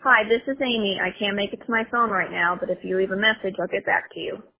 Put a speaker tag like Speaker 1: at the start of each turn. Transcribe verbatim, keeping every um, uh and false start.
Speaker 1: Hi, this is Amy. I can't make it to my phone right now, but if you leave a message, I'll get back to you.